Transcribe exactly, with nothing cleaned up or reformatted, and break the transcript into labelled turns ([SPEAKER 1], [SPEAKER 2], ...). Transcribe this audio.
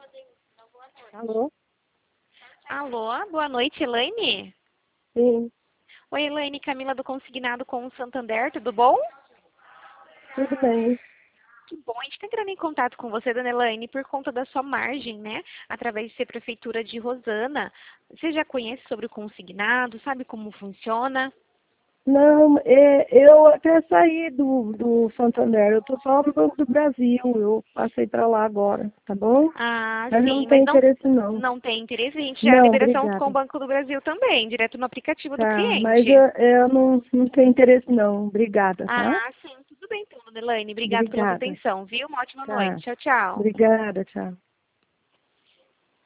[SPEAKER 1] Alô?
[SPEAKER 2] Alô, boa noite, Elaine.
[SPEAKER 1] Sim,
[SPEAKER 2] Oi, Elaine, Camila do Consignado com o Santander, tudo bom?
[SPEAKER 1] tudo bem.
[SPEAKER 2] Que bom, a gente está entrando em contato com você, dona Elaine, por conta da sua margem, né? Através de ser prefeitura de Rosana. Você já conhece sobre o consignado, sabe como funciona?
[SPEAKER 1] Não, é, eu até saí do, do Santander, eu tô só no Banco do Brasil, eu passei para lá agora, tá bom?
[SPEAKER 2] Ah,
[SPEAKER 1] Mas eu não
[SPEAKER 2] sim, mas
[SPEAKER 1] tenho
[SPEAKER 2] não,
[SPEAKER 1] interesse não.
[SPEAKER 2] não tem interesse, a gente já é
[SPEAKER 1] Não,
[SPEAKER 2] liberação com o
[SPEAKER 1] obrigada.
[SPEAKER 2] Banco do Brasil também, direto no aplicativo do
[SPEAKER 1] Tá, mas
[SPEAKER 2] cliente.
[SPEAKER 1] eu, eu não, não tenho interesse não, obrigada, tá?
[SPEAKER 2] Ah, sim, tudo bem então, dona Elaine. Obrigada pela sua
[SPEAKER 1] Obrigada,
[SPEAKER 2] atenção, viu? Uma ótima noite.
[SPEAKER 1] tá.
[SPEAKER 2] Tchau, tchau.
[SPEAKER 1] Obrigada, tchau.